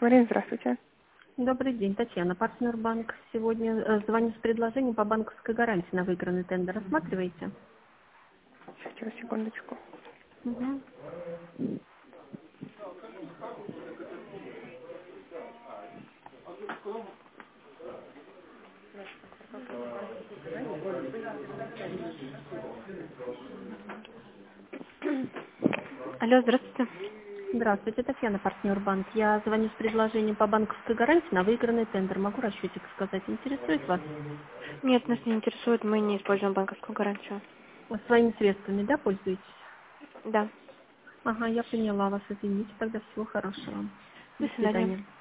Марина, здравствуйте. Добрый день, Татьяна, партнер-банк. Сегодня звоню с предложением по банковской гарантии на выигранный тендер. Рассматриваете? Сейчас, секундочку. Угу. Алло, здравствуйте. Здравствуйте, Татьяна, партнер-банк. Я звоню с предложением по банковской гарантии на выигранный тендер. Могу расчетик сказать? Интересует вас? Нет, нас не интересует, мы не используем банковскую гарантию. Своими средствами, да, пользуетесь? Да. Ага, я поняла вас. Извините, тогда всего хорошего. До До свидания. свидания.